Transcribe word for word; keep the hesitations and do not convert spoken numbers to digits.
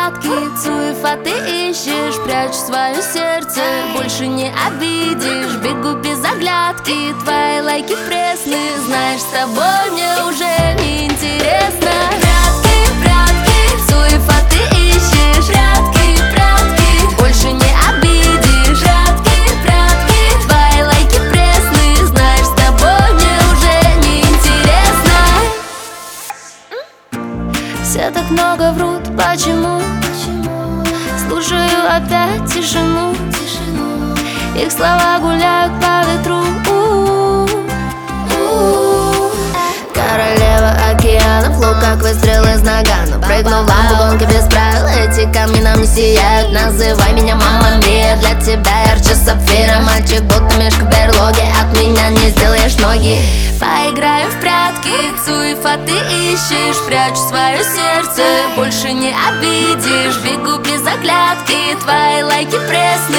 прятки, Цуефа ты ищешь, прячь свое сердце, больше не обидишь. Бегу без оглядки, твои лайки пресны, знаешь, с тобой мне уже не интересно. Прятки, прятки, Цуефа ты ищешь, прятки, прятки, больше не обидишь. Прятки, прятки, твои лайки пресны, знаешь, с тобой мне уже не интересно. Все так много врут, почему? Слушаю опять тишину, их слова гуляют по ветру. Королева океанов, лук как выстрел из нагана. Прыгну в ламбу, гонка без правил, эти камни нам не сияют. Называй меня мама Мия, для тебя ярче сапфира. Мальчик будто мишка в берлоге, от меня не сделаешь ноги. Поиграю в прятки, Цуефа ты ищешь, прячь свое сердце, больше не обидишь. Бегу без оглядки, твои лайки пресны,